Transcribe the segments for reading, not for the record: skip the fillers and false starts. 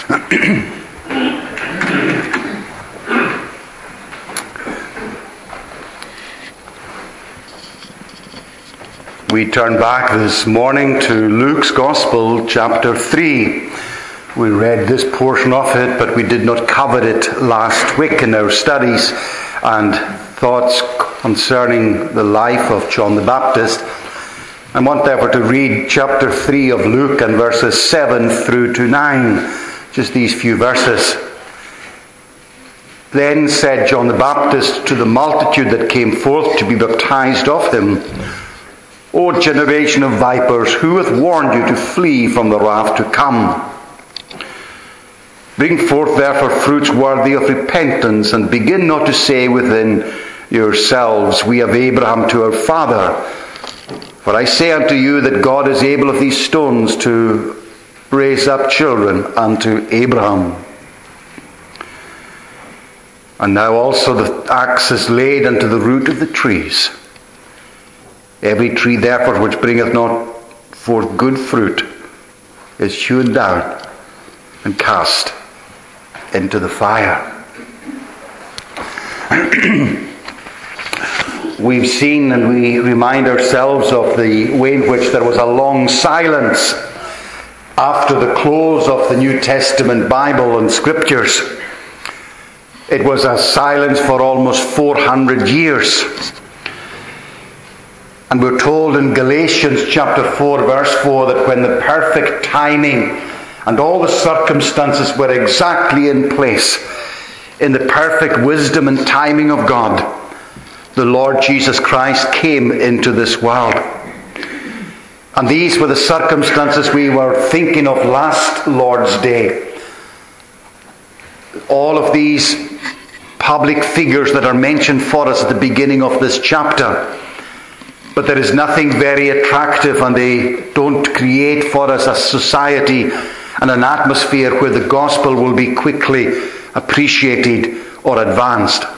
We turn back this morning to Luke's Gospel, chapter 3. We read this portion of it, but we did not cover it last week in our studies and thoughts concerning the life of John the Baptist. I want therefore to read chapter 3 of Luke and verses 7 through to 9. Just these few verses. Then said John the Baptist to the multitude that came forth to be baptized of him, O generation of vipers, who hath warned you to flee from the wrath to come? Bring forth therefore fruits worthy of repentance, and begin not to say within yourselves, We have Abraham to our father. For I say unto you that God is able of these stones to raise up children unto Abraham. And now also the axe is laid unto the root of the trees. Every tree therefore which bringeth not forth good fruit is hewn down and cast into the fire. We've seen and we remind ourselves of the way in which there was a long silence after the close of the New Testament Bible and Scriptures. It was a silence for almost 400 years. And we're told in Galatians chapter 4 verse 4 that when the perfect timing and all the circumstances were exactly in place, in the perfect wisdom and timing of God, the Lord Jesus Christ came into this world. And these were the circumstances we were thinking of last Lord's Day. All of these public figures that are mentioned for us at the beginning of this chapter. But there is nothing very attractive, and they don't create for us a society and an atmosphere where the gospel will be quickly appreciated or advanced.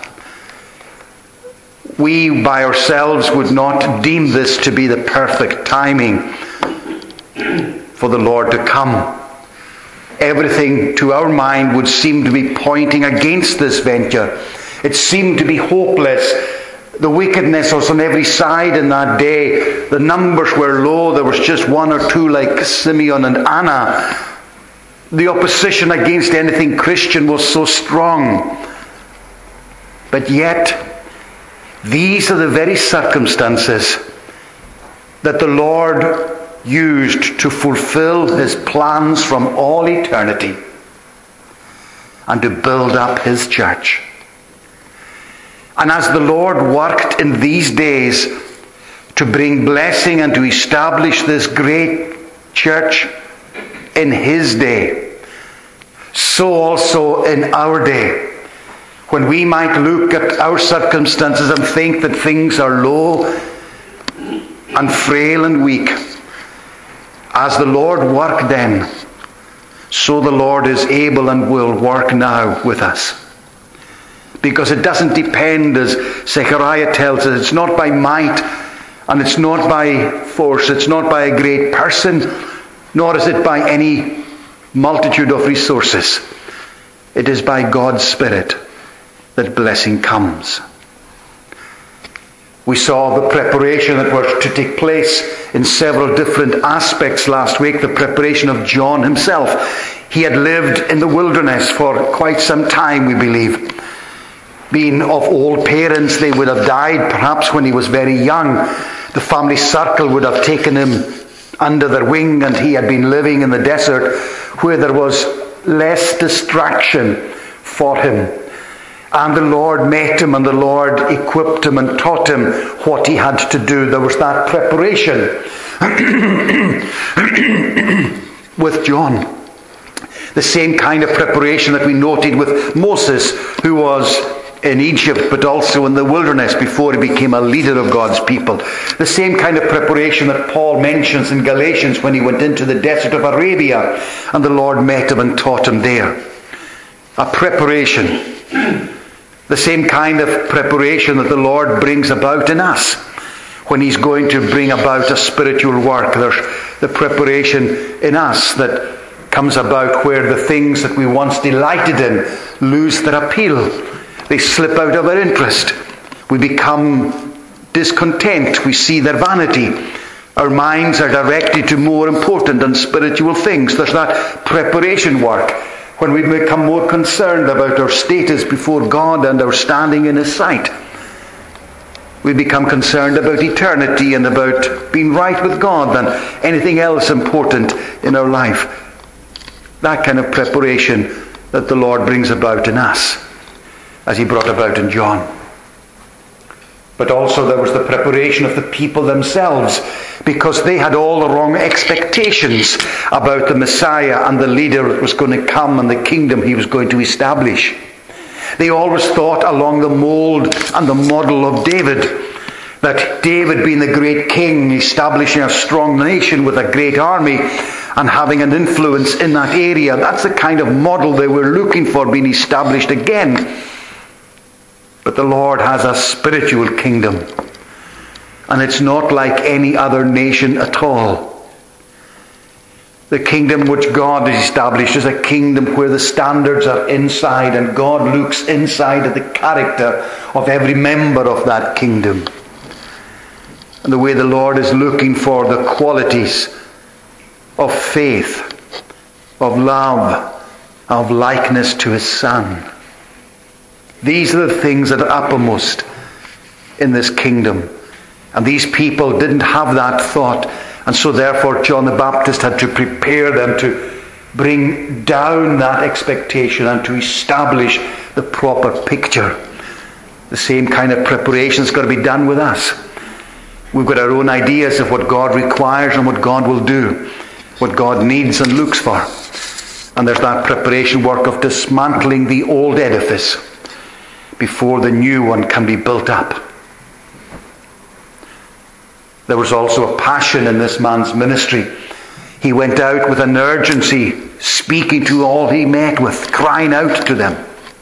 We by ourselves would not deem this to be the perfect timing for the Lord to come. Everything to our mind would seem to be pointing against this venture. It seemed to be hopeless. The wickedness was on every side in that day. The numbers were low. There was just one or two like Simeon and Anna. The opposition against anything Christian was so strong. But yet, these are the very circumstances that the Lord used to fulfill his plans from all eternity and to build up his church. And as the Lord worked in these days to bring blessing and to establish this great church in his day, so also in our day, when we might look at our circumstances and think that things are low and frail and weak, as the Lord worked then, so the Lord is able and will work now with us. Because it doesn't depend, as Zechariah tells us, it's not by might and it's not by force, it's not by a great person, nor is it by any multitude of resources. It is by God's Spirit that blessing comes. We saw the preparation that was to take place in several different aspects last week, the preparation of John himself. He had lived in the wilderness for quite some time, we believe. Being of old parents, they would have died perhaps when he was very young. The family circle would have taken him under their wing, and he had been living in the desert where there was less distraction for him. And the Lord met him, and the Lord equipped him and taught him what he had to do. There was that preparation with John. The same kind of preparation that we noted with Moses, who was in Egypt but also in the wilderness before he became a leader of God's people. The same kind of preparation that Paul mentions in Galatians when he went into the desert of Arabia and the Lord met him and taught him there. A preparation. The same kind of preparation that the Lord brings about in us when he's going to bring about a spiritual work. There's the preparation in us that comes about where the things that we once delighted in lose their appeal. They slip out of our interest. We become discontent. We see their vanity. Our minds are directed to more important and spiritual things. There's that preparation work when we become more concerned about our status before God and our standing in His sight. We become concerned about eternity and about being right with God than anything else important in our life. That kind of preparation that the Lord brings about in us, as He brought about in John. But also there was the preparation of the people themselves, because they had all the wrong expectations about the Messiah and the leader that was going to come and the kingdom He was going to establish. They always thought along the mold and the model of David, that David being the great king, establishing a strong nation with a great army and having an influence in that area, that's the kind of model they were looking for being established again. But the Lord has a spiritual kingdom, and it's not like any other nation at all. The kingdom which God has established is a kingdom where the standards are inside, and God looks inside at the character of every member of that kingdom. And the way the Lord is looking for the qualities of faith, of love, of likeness to His Son. These are the things that are uppermost in this kingdom. And these people didn't have that thought. And so therefore John the Baptist had to prepare them to bring down that expectation and to establish the proper picture. The same kind of preparation has got to be done with us. We've got our own ideas of what God requires and what God will do, what God needs and looks for. And there's that preparation work of dismantling the old edifice before the new one can be built up. There was also a passion in this man's ministry. He went out with an urgency, speaking to all he met with, crying out to them.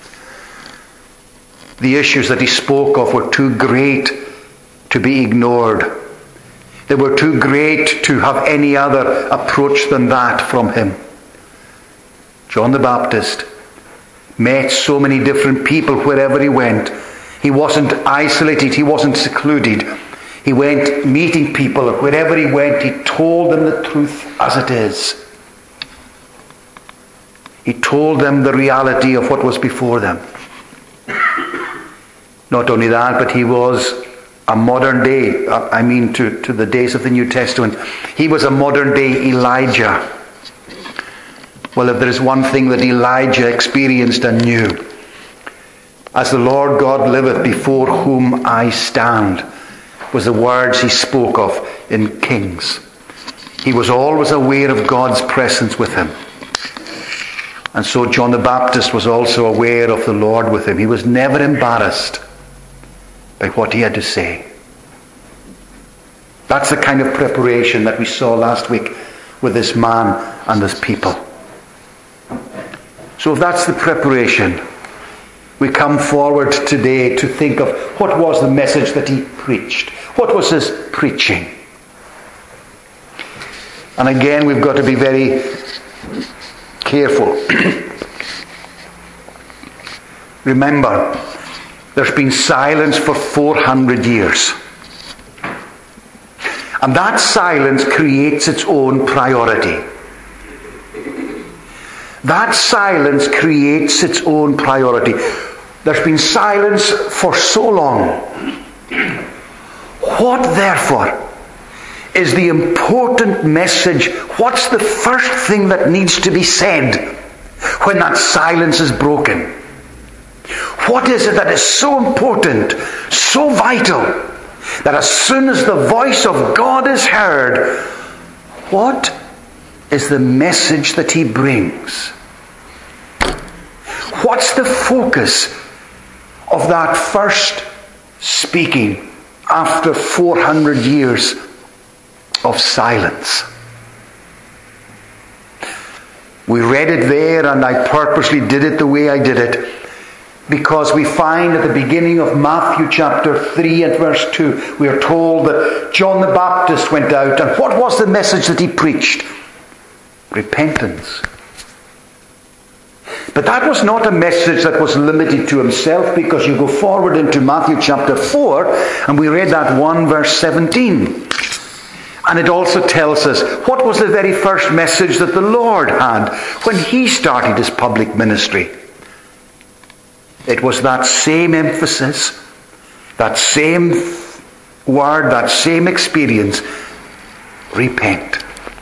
The issues that he spoke of were too great to be ignored. They were too great to have any other approach than that from him. John the Baptist met so many different people wherever he went. He wasn't isolated. He wasn't secluded. He went meeting people. Wherever he went, he told them the truth as it is. He told them the reality of what was before them. Not only that, but he was a modern day, to the days of the New Testament, he was a modern day Elijah. Well, if there is one thing that Elijah experienced and knew, as the Lord God liveth before whom I stand, was the words he spoke of in Kings. He was always aware of God's presence with him. And so John the Baptist was also aware of the Lord with him. He was never embarrassed by what he had to say. That's the kind of preparation that we saw last week with this man and his people. So if that's the preparation, we come forward today to think of what was the message that he preached. What was his preaching? And again, we've got to be very careful. Remember, there's been silence for 400 years. And that silence creates its own priority. That silence creates its own priority. There's been silence for so long. What, therefore, is the important message? What's the first thing that needs to be said when that silence is broken? What is it that is so important, so vital, that as soon as the voice of God is heard, what is the message that he brings? What's the focus of that first speaking after 400 years of silence? We read it there, and I purposely did it the way I did it, because we find at the beginning of Matthew chapter 3 and verse 2, we are told that John the Baptist went out, and what was the message that he preached? Repentance. But that was not a message that was limited to himself, because you go forward into Matthew chapter 4, and we read that 1 verse 17. And it also tells us what was the very first message that the Lord had when he started his public ministry. It was that same emphasis, that same word, that same experience: repent.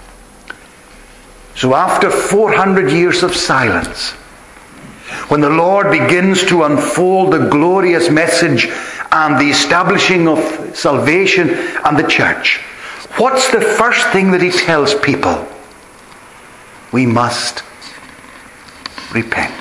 So after 400 years of silence, when the Lord begins to unfold the glorious message and the establishing of salvation and the church, what's the first thing that he tells people? We must repent.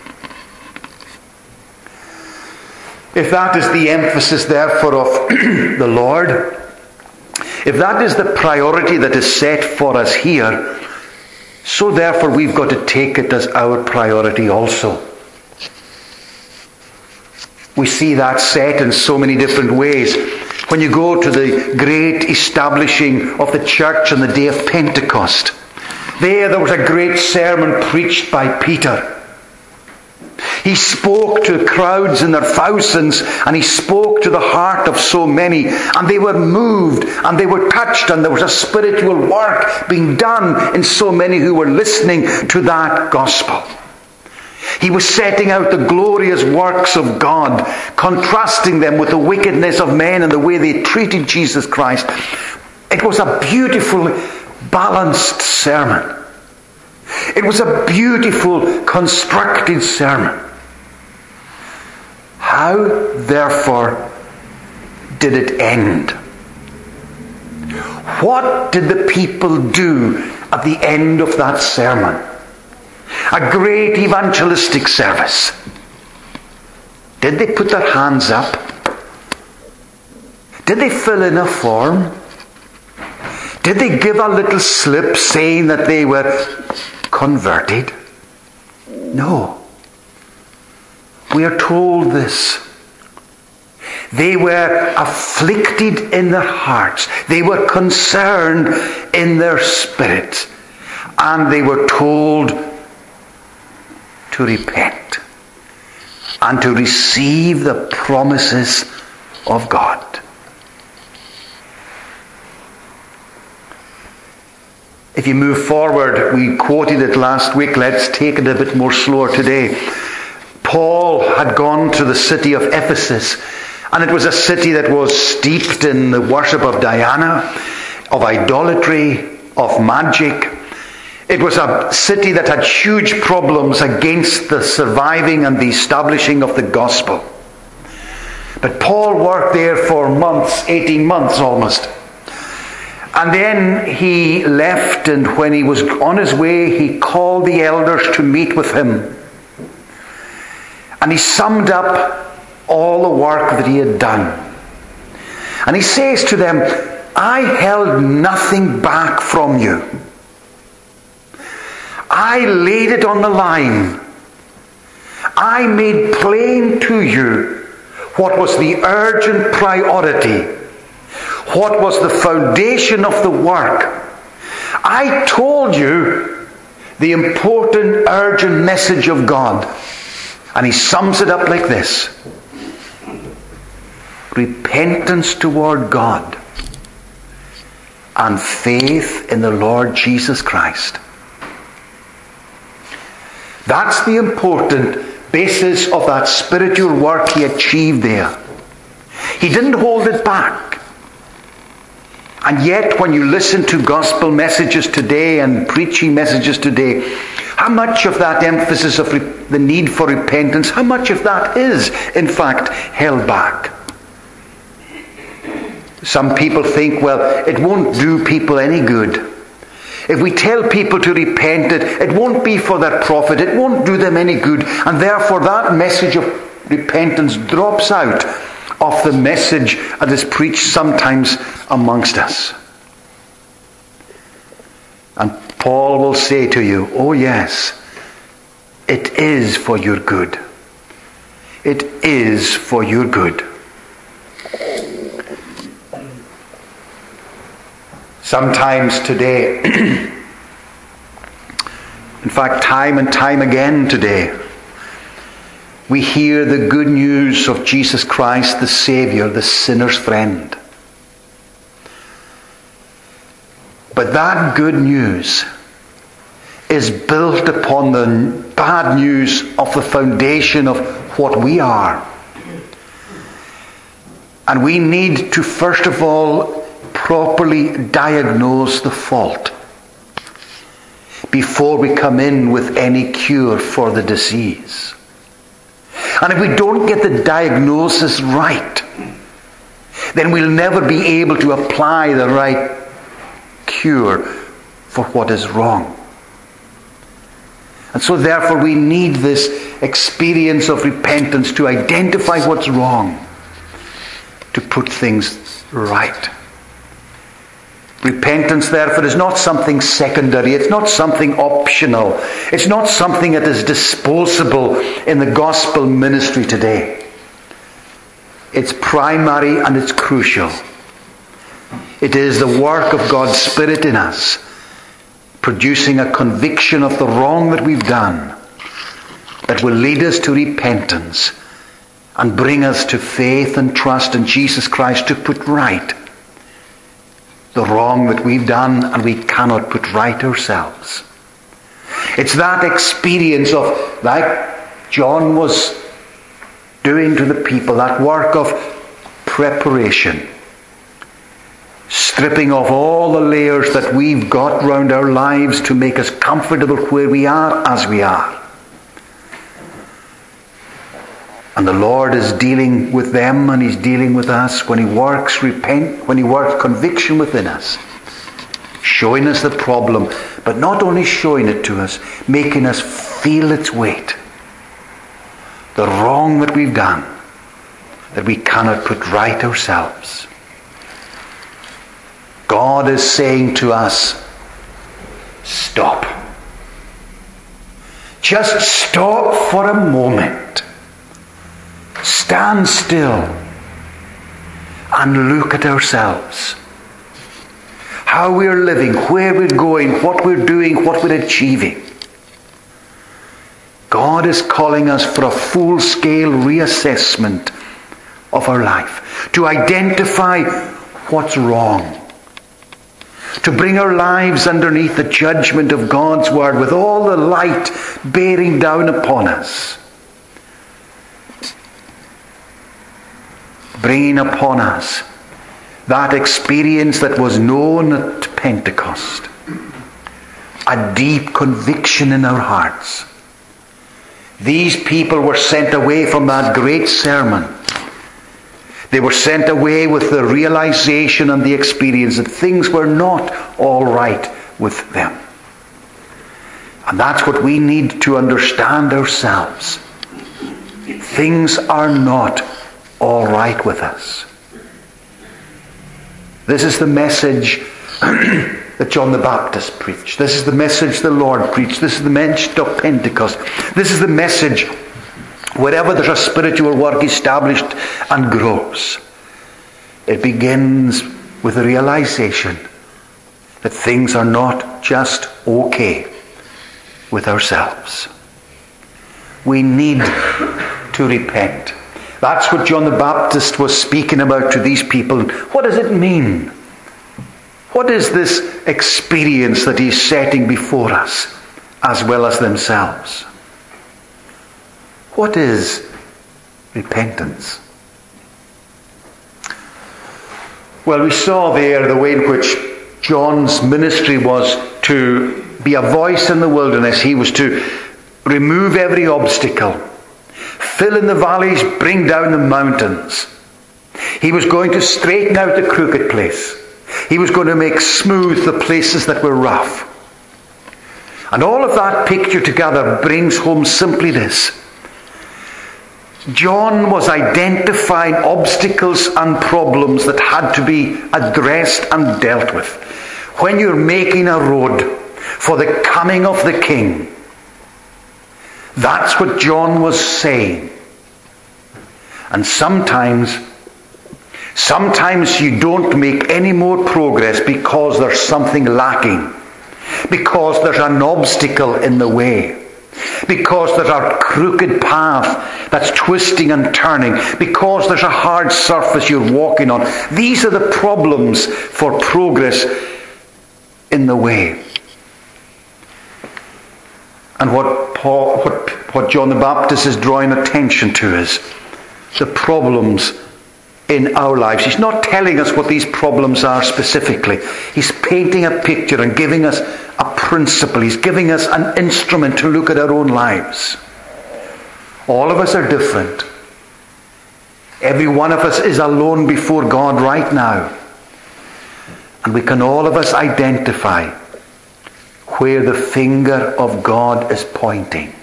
If that is the emphasis, therefore, of the Lord, if that is the priority that is set for us here, so therefore we've got to take it as our priority also. We see that set in so many different ways. When you go to the great establishing of the church on the day of Pentecost, there was a great sermon preached by Peter. He spoke to crowds in their thousands, and he spoke to the heart of so many, and they were moved and they were touched, and there was a spiritual work being done in so many who were listening to that gospel. He was setting out the glorious works of God, contrasting them with the wickedness of men and the way they treated Jesus Christ. It was a beautiful, balanced sermon. It was a beautiful, constructed sermon. How, therefore, did it end? What did the people do at the end of that sermon? A great evangelistic service. Did they put their hands up? Did they fill in a form? Did they give a little slip saying that they were converted? No. We are told this. They were afflicted in their hearts. They were concerned in their spirits. And they were told to repent and to receive the promises of God. If you move forward, we quoted it last week, let's take it a bit more slower today. Paul had gone to the city of Ephesus, and it was a city that was steeped in the worship of Diana, of idolatry, of magic. It was a city that had huge problems against the surviving and the establishing of the gospel. But Paul worked there for months, 18 months almost. And then he left, and when he was on his way, he called the elders to meet with him. And he summed up all the work that he had done. And he says to them, I held nothing back from you. I laid it on the line. I made plain to you what was the urgent priority, what was the foundation of the work. I told you the important, urgent message of God. And he sums it up like this: repentance toward God and faith in the Lord Jesus Christ. That's the important basis of that spiritual work he achieved there. He didn't hold it back. And yet, when you listen to gospel messages today and preaching messages today, how much of that emphasis of the need for repentance, how much of that is, in fact, held back? Some people think, well, it won't do people any good. If we tell people to repent, it won't be for their profit. It won't do them any good. And therefore that message of repentance drops out of the message that is preached sometimes amongst us. And Paul will say to you, oh yes, it is for your good. It is for your good. Sometimes today, In fact, time and time again today, we hear the good news of Jesus Christ, the Savior, the sinner's friend. But that good news is built upon the bad news of the foundation of what we are. And we need to, first of all, properly diagnose the fault before we come in with any cure for the disease. And if we don't get the diagnosis right, then we'll never be able to apply the right cure for what is wrong. And so therefore we need this experience of repentance to identify what's wrong, to put things right. Repentance, therefore, is not something secondary. It's not something optional. It's not something that is disposable in the gospel ministry today. It's primary and it's crucial. It is the work of God's Spirit in us, producing a conviction of the wrong that we've done, that will lead us to repentance and bring us to faith and trust in Jesus Christ to put right the wrong that we've done and we cannot put right ourselves. It's that experience of, like John was doing to the people, that work of preparation, stripping off all the layers that we've got round our lives to make us comfortable where we are as we are. And the Lord is dealing with them and He's dealing with us when He works conviction within us, showing us the problem, but not only showing it to us, making us feel its weight. The wrong that we've done, that we cannot put right ourselves. God is saying to us, stop. Just stop for a moment. Stand still and look at ourselves. How we're living, where we're going, what we're doing, what we're achieving. God is calling us for a full-scale reassessment of our life, to identify what's wrong, to bring our lives underneath the judgment of God's Word with all the light bearing down upon us, bringing upon us that experience that was known at Pentecost, a deep conviction in our hearts. These people were sent away from that great sermon. They were sent away with the realization and the experience that things were not all right with them. And that's what we need to understand ourselves. Things are not all right with us. This is the message that John the Baptist preached. This is the message the Lord preached. This is the message of Pentecost. This is the message wherever there's a spiritual work established and grows. It begins with the realization that things are not just okay with ourselves. We need to repent. That's what John the Baptist was speaking about to these people. What does it mean? What is this experience that he's setting before us, as well as themselves? What is repentance? Well, we saw there the way in which John's ministry was to be a voice in the wilderness. He was to remove every obstacle, fill in the valleys, bring down the mountains. He was going to straighten out the crooked place. He was going to make smooth the places that were rough. And all of that picture together brings home simply this. John was identifying obstacles and problems that had to be addressed and dealt with. When you're making a road for the coming of the King, that's what John was saying. And sometimes you don't make any more progress because there's something lacking. because there's an obstacle in the way, because there's a crooked path that's twisting and turning, because there's a hard surface you're walking on. These are the problems for progress in the way. And what John the Baptist is drawing attention to is the problems in our lives. He's not telling us what these problems are specifically. He's painting a picture and giving us a principle. He's giving us an instrument to look at our own lives. All of us are different. Every one of us is alone before God right now. And we can all of us identify where the finger of God is pointing.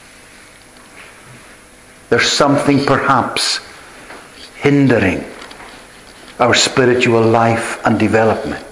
There's something perhaps hindering our spiritual life and development.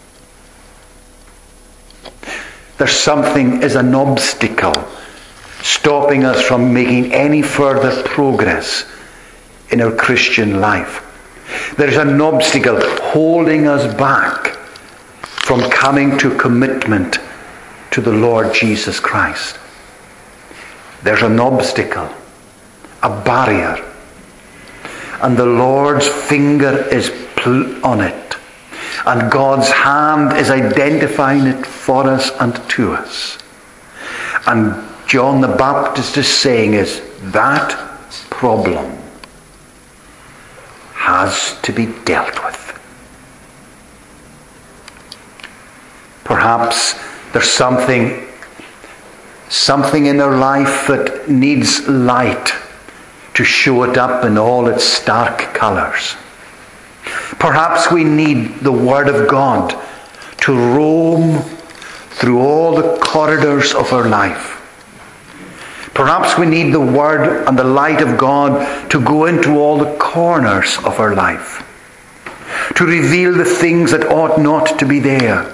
There's something as an obstacle stopping us from making any further progress in our Christian life. There's an obstacle holding us back from coming to commitment to the Lord Jesus Christ. There's an obstacle, a barrier, and the Lord's finger is on it, and God's hand is identifying it for us and to us. And John the Baptist is saying is that problem has to be dealt with. Perhaps there's something in our life that needs light to show it up in all its stark colours. Perhaps we need the Word of God to roam through all the corridors of our life. Perhaps we need the Word and the light of God to go into all the corners of our life, to reveal the things that ought not to be there.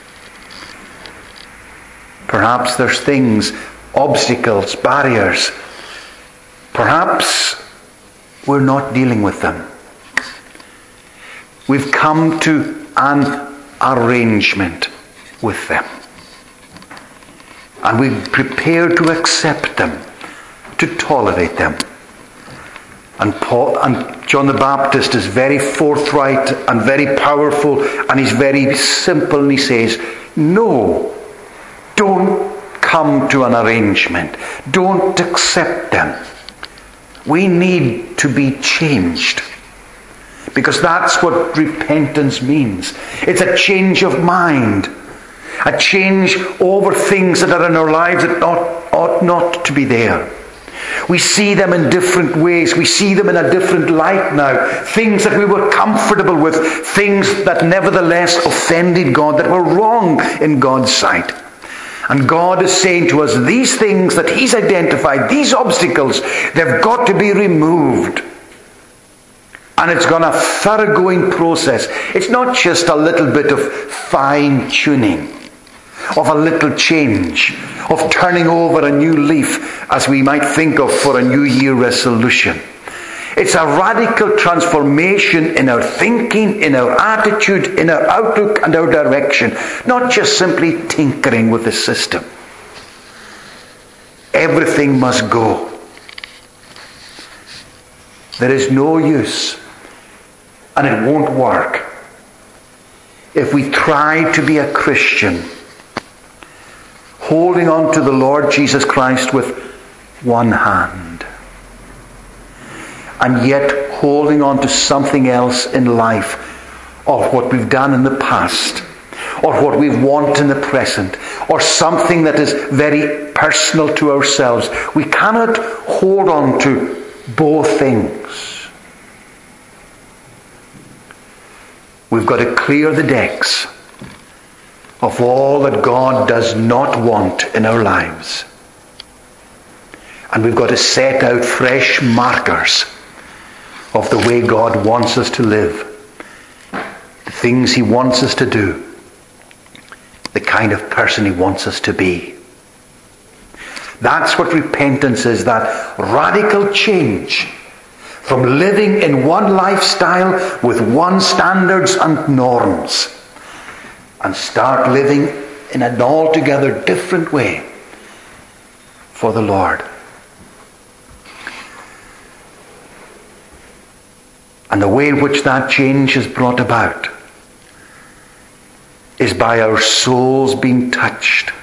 Perhaps there's things, obstacles, barriers. Perhaps we're not dealing with them. We've come to an arrangement with them. And we're prepared to accept them, to tolerate them. And John the Baptist is very forthright and very powerful, and he's very simple, and he says, no, don't come to an arrangement. Don't accept them. We need to be changed. Because that's what repentance means. It's a change of mind. A change over things that are in our lives that ought not to be there. We see them in different ways. We see them in a different light now. Things that we were comfortable with. Things that nevertheless offended God, that were wrong in God's sight. And God is saying to us, these things that He's identified, these obstacles, they've got to be removed. And it's gone a thoroughgoing process. It's not just a little bit of fine-tuning, of a little change, of turning over a new leaf, as we might think of for a New Year resolution. It's a radical transformation in our thinking, in our attitude, in our outlook and our direction. Not just simply tinkering with the system. Everything must go. There is no use, and it won't work, if we try to be a Christian holding on to the Lord Jesus Christ with one hand, and yet holding on to something else in life, or what we've done in the past, or what we want in the present, or something that is very personal to ourselves. We cannot hold on to both things. We've got to clear the decks of all that God does not want in our lives. And we've got to set out fresh markers of the way God wants us to live, the things He wants us to do, the kind of person He wants us to be. That's what repentance is, that radical change from living in one lifestyle with one standards and norms, and start living in an altogether different way for the Lord. And the way in which that change is brought about is by our souls being touched,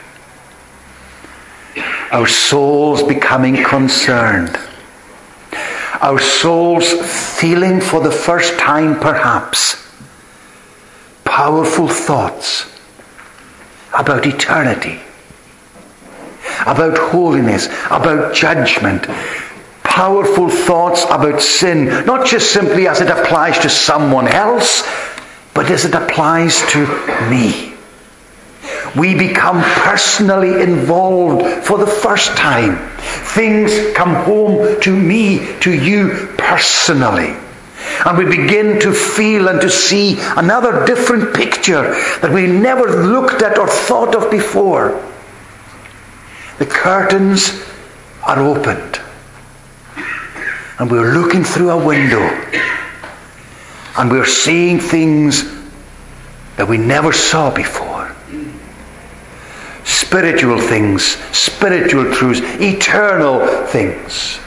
our souls becoming concerned, our souls feeling for the first time perhaps powerful thoughts about eternity, about holiness, about judgment, powerful thoughts about sin, not just simply as it applies to someone else, but as it applies to me. We become personally involved for the first time. Things come home to me, to you personally. And we begin to feel and to see another different picture that we never looked at or thought of before. The curtains are opened. And we're looking through a window. And we're seeing things that we never saw before. Spiritual things, spiritual truths, eternal things.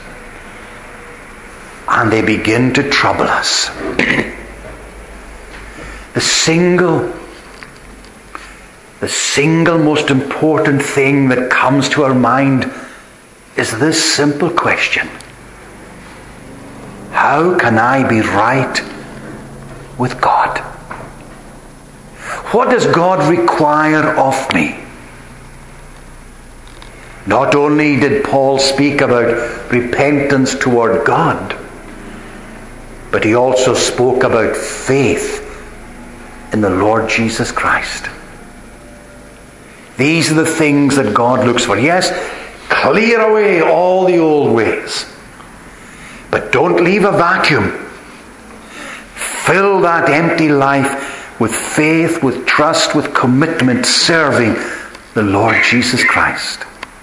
And they begin to trouble us. The single most important thing that comes to our mind is this simple question: how can I be right with God? What does God require of me? Not only did Paul speak about repentance toward God, but he also spoke about faith in the Lord Jesus Christ. These are the things that God looks for. Yes, clear away all the old ways, but don't leave a vacuum. Fill that empty life with faith, with trust, with commitment, serving the Lord Jesus Christ.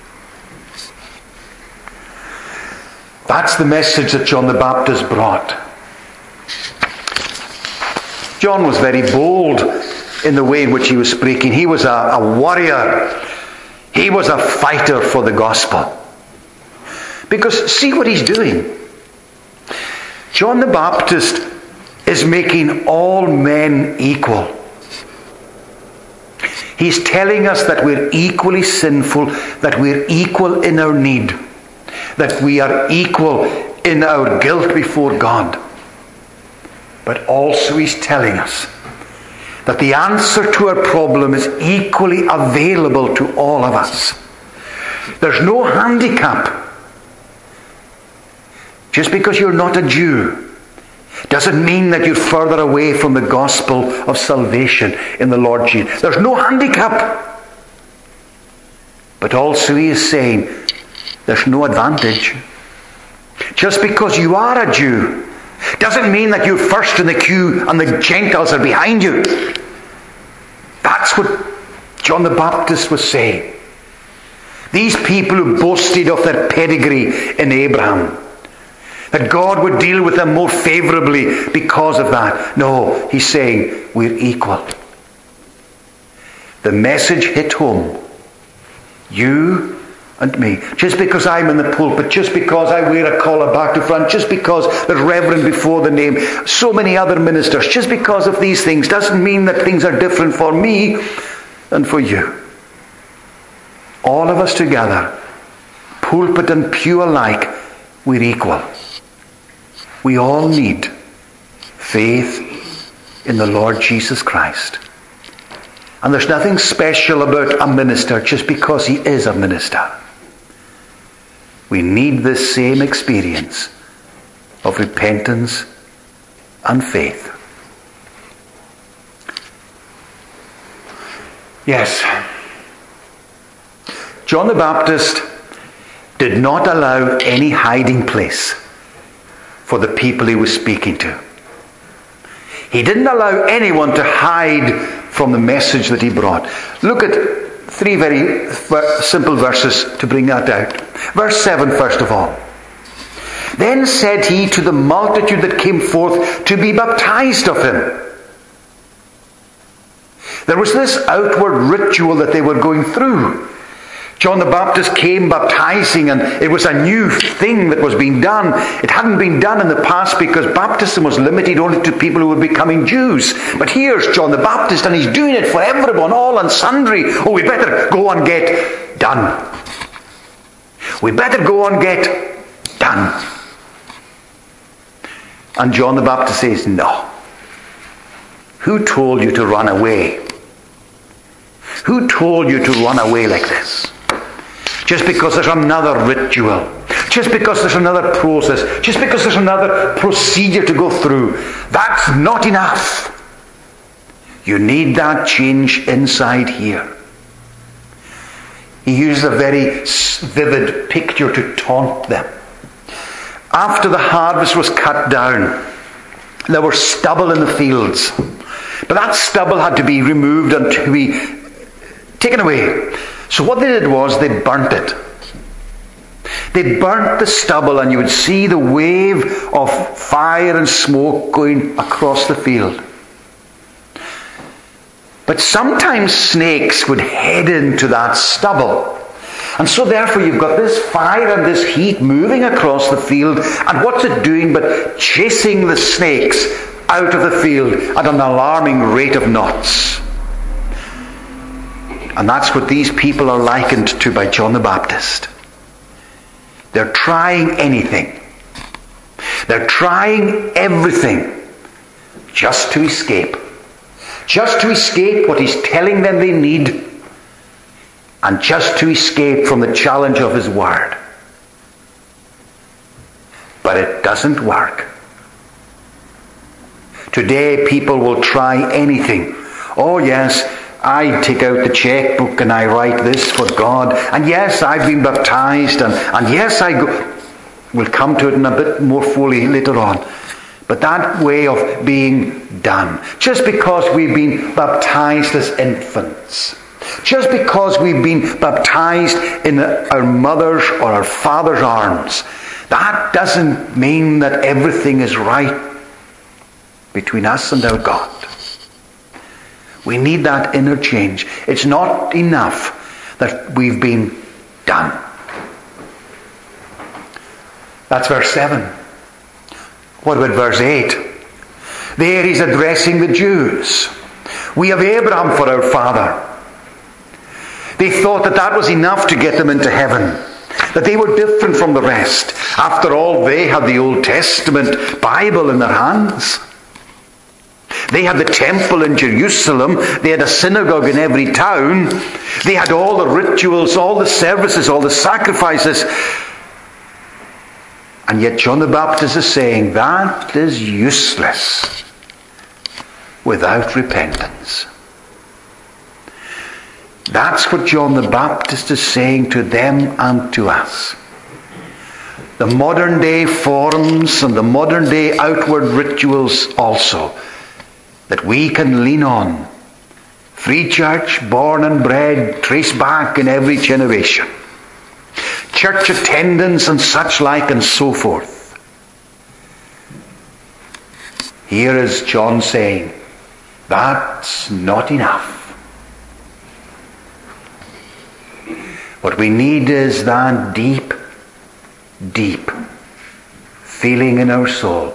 That's the message that John the Baptist brought. John was very bold in the way in which he was speaking. He was a warrior. He was a fighter for the gospel. Because see what he's doing. John the Baptist is making all men equal. He's telling us that we're equally sinful, that we're equal in our need, that we are equal in our guilt before God. But also he's telling us that the answer to our problem is equally available to all of us. There's no handicap. Just because you're not a Jew doesn't mean that you're further away from the gospel of salvation in the Lord Jesus. There's no handicap. But also he is saying there's no advantage. Just because you are a Jew doesn't mean that you're first in the queue and the Gentiles are behind you. That's what John the Baptist was saying. These people who boasted of their pedigree in Abraham, that God would deal with them more favorably because of that. No, he's saying we're equal. The message hit home. You and me. Just because I'm in the pulpit, just because I wear a collar back to front, just because there's Reverend before the name, so many other ministers, just because of these things doesn't mean that things are different for me and for you. All of us together, pulpit and pew alike, we're equal. We all need faith in the Lord Jesus Christ. And there's nothing special about a minister just because he is a minister. We need this same experience of repentance and faith. Yes, John the Baptist did not allow any hiding place for the people he was speaking to. He didn't allow anyone to hide from the message that he brought. Look at 3 very simple verses to bring that out. Verse 7, first of all. Then said he to the multitude that came forth to be baptized of him. There was this outward ritual that they were going through. John the Baptist came baptizing, and it was a new thing that was being done. It hadn't been done in the past because baptism was limited only to people who were becoming Jews. But here's John the Baptist, and he's doing it for everyone, all and sundry. Oh, we better go and get done. We better go and get done. And John the Baptist says, no. Who told you to run away? Who told you to run away like this? Just because there's another ritual, just because there's another process, just because there's another procedure to go through, that's not enough. You need that change inside here. He used a very vivid picture to taunt them. After the harvest was cut down, there was stubble in the fields. But that stubble had to be removed and to be taken away. So what they did was they burnt it. They burnt the stubble, and you would see the wave of fire and smoke going across the field. But sometimes snakes would head into that stubble. And so therefore you've got this fire and this heat moving across the field, and what's it doing but chasing the snakes out of the field at an alarming rate of knots. And that's what these people are likened to by John the Baptist. They're trying anything. They're trying everything just to escape. Just to escape what he's telling them they need, and just to escape from the challenge of his word. But it doesn't work. Today people will try anything. Oh yes, I take out the checkbook and I write this for God. And yes, I've been baptized. And yes, I go. We'll come to it in a bit more fully later on. But that way of being done. Just because we've been baptized as infants. Just because we've been baptized in our mother's or our father's arms. That doesn't mean that everything is right between us and our God. We need that inner change. It's not enough that we've been done. That's verse 7. What about verse 8? There he's addressing the Jews. We have Abraham for our father. They thought that that was enough to get them into heaven. That they were different from the rest. After all, they had the Old Testament Bible in their hands. They had the temple in Jerusalem. They had a synagogue in every town. They had all the rituals, all the services, all the sacrifices. And yet John the Baptist is saying that is useless without repentance. That's what John the Baptist is saying to them and to us. The modern day forms and the modern day outward rituals also that we can lean on. Free church, born and bred, traced back in every generation. Church attendance and such like and so forth. Here is John saying, that's not enough. What we need is that deep, deep feeling in our soul.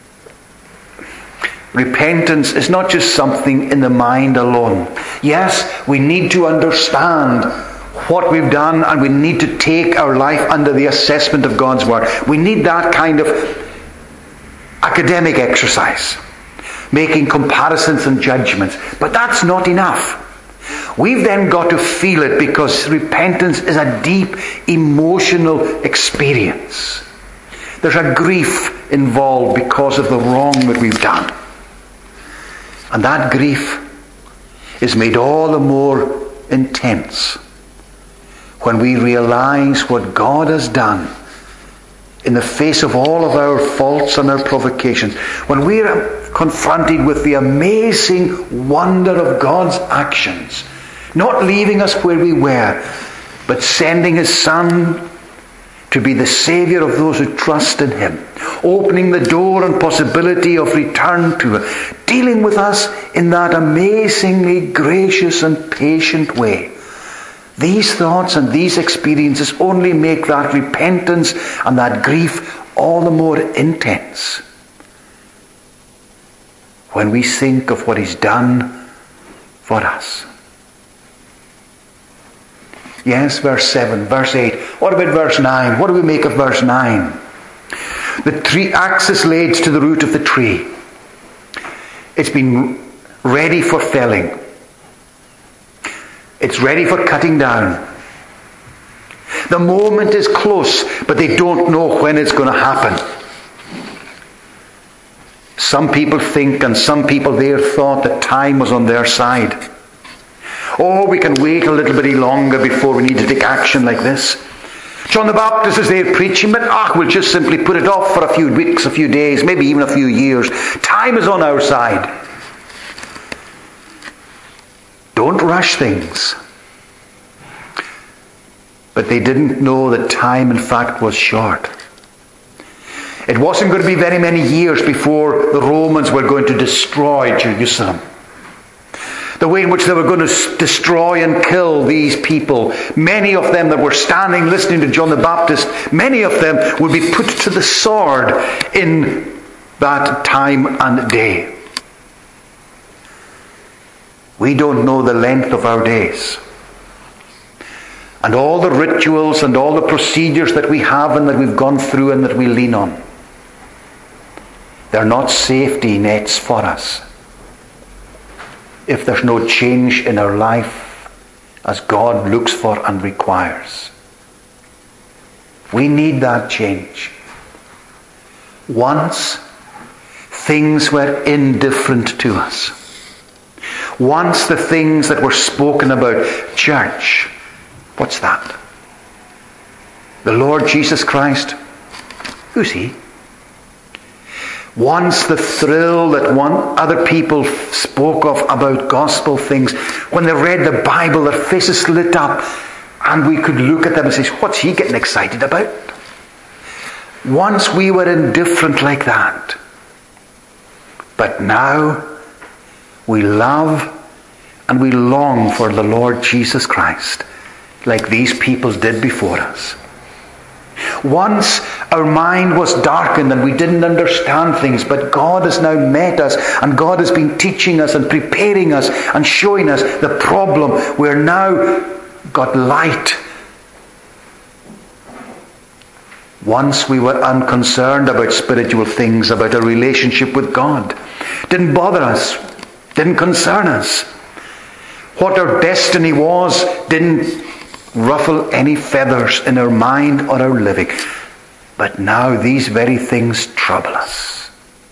Repentance is not just something in the mind alone. Yes, we need to understand what we've done, and we need to take our life under the assessment of God's Word. We need that kind of academic exercise, making comparisons and judgments. But that's not enough. We've then got to feel it, because repentance is a deep emotional experience. There's a grief involved because of the wrong that we've done. And that grief is made all the more intense when we realize what God has done in the face of all of our faults and our provocations. When we are confronted with the amazing wonder of God's actions, not leaving us where we were, but sending His Son to to be the Saviour of those who trust in him, opening the door and possibility of return to him, dealing with us in that amazingly gracious and patient way. These thoughts and these experiences only make that repentance and that grief all the more intense when we think of what he's done for us. Yes, verse 7, verse 8. What about verse 9? What do we make of verse 9? The axe is laid to the root of the tree. It's been ready for felling. It's ready for cutting down. The moment is close, but they don't know when it's going to happen. Some people think, and some people there thought that time was on their side. Oh, we can wait a little bit longer before we need to take action like this. John the Baptist is there preaching, but we'll just simply put it off for a few weeks, a few days, maybe even a few years. Time is on our side. Don't rush things. But they didn't know that time, in fact, was short. It wasn't going to be very many years before the Romans were going to destroy Jerusalem. The way in which they were going to destroy and kill these people. Many of them that were standing listening to John the Baptist, many of them would be put to the sword in that time and day. We don't know the length of our days. And all the rituals and all the procedures that we have and that we've gone through and that we lean on, they're not safety nets for us if there's no change in our life as God looks for and requires. We need that change. Once, things were indifferent to us. Once the things that were spoken about, church, what's that? The Lord Jesus Christ, who's he? Once the thrill that other people spoke of about gospel things, when they read the Bible, their faces lit up and we could look at them and say, what's he getting excited about? Once we were indifferent like that. But now we love and we long for the Lord Jesus Christ like these people did before us. Once our mind was darkened and we didn't understand things, but God has now met us and God has been teaching us and preparing us and showing us the problem. We're now got light. Once we were unconcerned about spiritual things, about a relationship with God. Didn't bother us, didn't concern us. What our destiny was didn't ruffle any feathers in our mind or our living. But now these very things trouble us.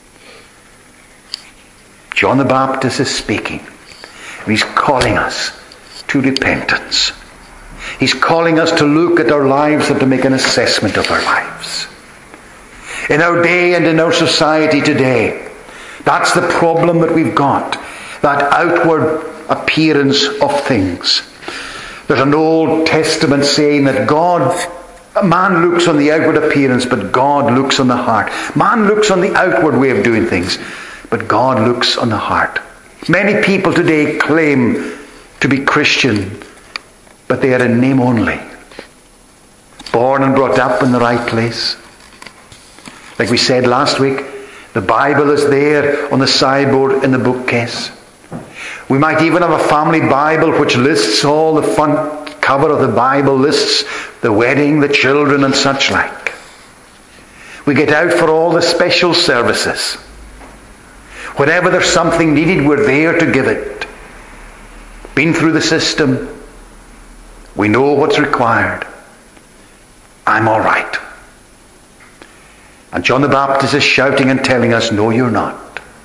John the Baptist is speaking. He's calling us to repentance. He's calling us to look at our lives and to make an assessment of our lives. In our day and in our society today, that's the problem that we've got. That outward appearance of things. There's an Old Testament saying that man looks on the outward appearance, but God looks on the heart. Man looks on the outward way of doing things, but God looks on the heart. Many people today claim to be Christian, but they are in name only. Born and brought up in the right place. Like we said last week, the Bible is there on the sideboard in the bookcase. We might even have a family Bible which lists all the front cover of the Bible, lists the wedding, the children and such like. We get out for all the special services. Whenever there's something needed, we're there to give it. Been through the system. We know what's required. I'm all right. And John the Baptist is shouting and telling us, no, you're not.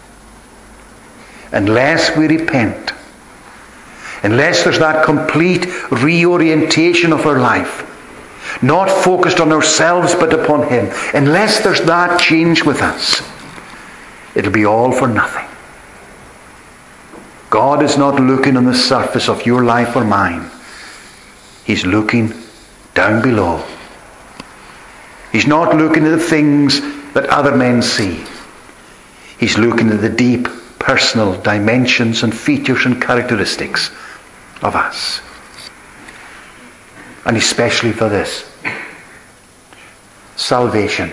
Unless we repent, unless there's that complete reorientation of our life, not focused on ourselves but upon him, unless there's that change with us, it'll be all for nothing. God is not looking on the surface of your life or mine. He's looking down below. He's not looking at the things that other men see. He's looking at the deep personal dimensions and features and characteristics of us. And especially for this. Salvation.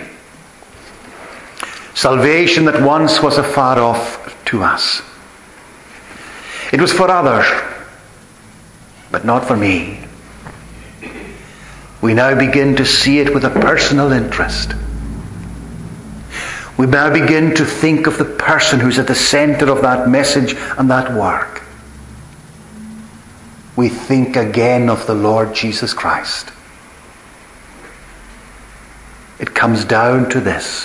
Salvation that once was afar off to us. It was for others, but not for me. We now begin to see it with a personal interest. We now begin to think of the person who's at the center of that message and that work. We think again of the Lord Jesus Christ. It comes down to this.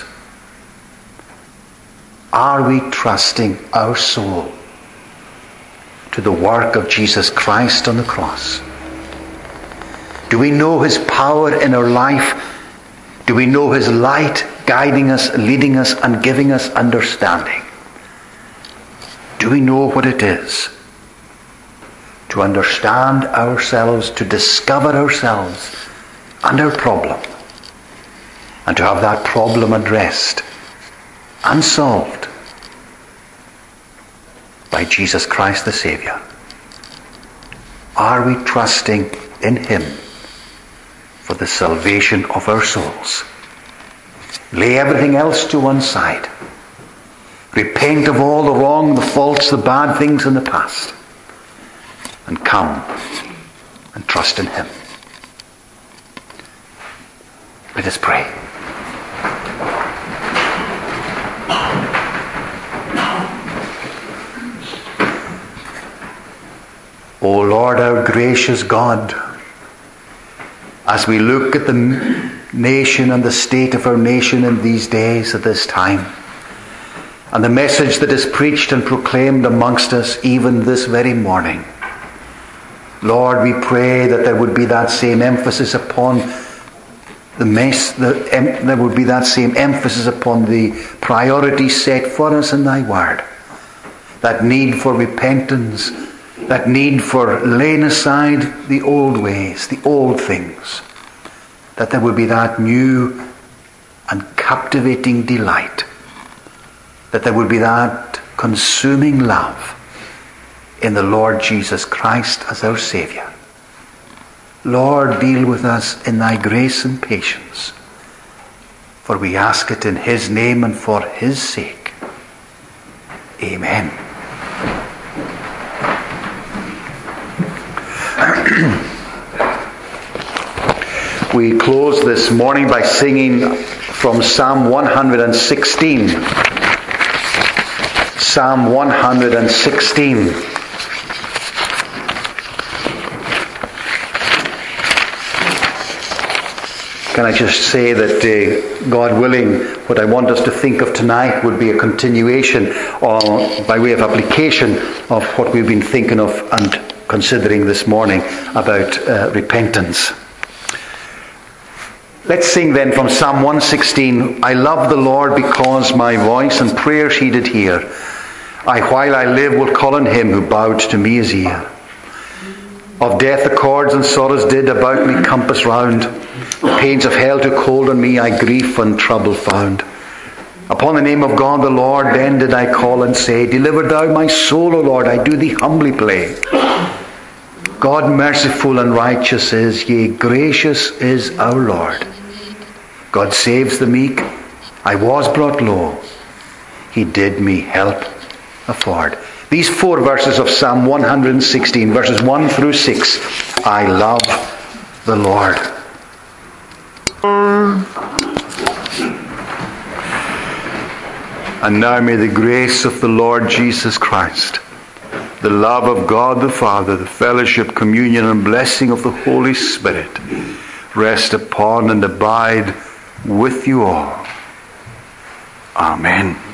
Are we trusting our soul to the work of Jesus Christ on the cross? Do we know his power in our life? Do we know his light guiding us, leading us, and giving us understanding? Do we know what it is to understand ourselves, to discover ourselves and our problem, and to have that problem addressed and solved by Jesus Christ the Saviour? Are we trusting in him for the salvation of our souls? Lay everything else to one side. Repent of all the wrong, the faults, the bad things in the past, and come and trust in him. Let us pray. O Lord, our gracious God, as we look at the nation and the state of our nation in these days at this time, and the message that is preached and proclaimed amongst us even this very morning, Lord, we pray that there would be that same emphasis upon there would be that same emphasis upon the priorities set for us in thy word. That need for repentance, that need for laying aside the old ways, the old things. That there would be that new and captivating delight. That there would be that consuming love in the Lord Jesus Christ as our Saviour. Lord, deal with us in thy grace and patience. For we ask it in his name and for his sake. Amen. We close this morning by singing from Psalm 116. Psalm 116. Can I just say that, God willing, what I want us to think of tonight would be a continuation, by way of application, of what we've been thinking of and considering this morning about repentance. Let's sing then from Psalm 116. I love the Lord because my voice and prayers he did hear. While I live, will call on him who bowed to me his ear. Of death the cords and sorrows did about me compass round. The pains of hell took hold on me, I grief and trouble found. Upon the name of God the Lord then did I call and say, deliver thou my soul, O Lord, I do thee humbly play. God merciful and righteous is, yea, gracious is our Lord. God saves the meek. I was brought low. He did me help afford. These 4 verses of Psalm 116, verses 1 through 6. I love the Lord. And now may the grace of the Lord Jesus Christ, the love of God the Father, the fellowship, communion, and blessing of the Holy Spirit rest upon and abide with you all. Amen.